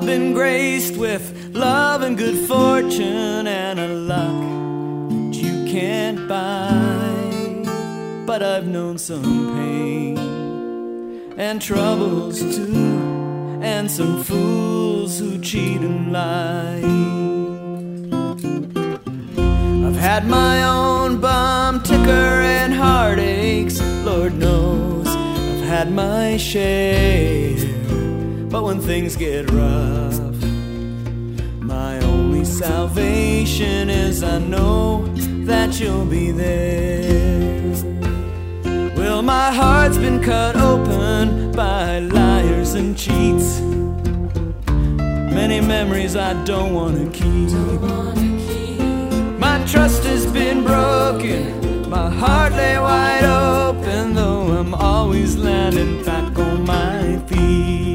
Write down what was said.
I've been graced with love and good fortune and a luck that you can't buy. But I've known some pain and troubles too, and some fools who cheat and lie. I've had my own bum ticker and heartaches, Lord knows I've had my share. But when things get rough, my only salvation is I know that you'll be there. Well, my heart's been cut open by liars and cheats, many memories I don't want to keep. My trust has been broken, my heart lay wide open, though I'm always landing back on my feet.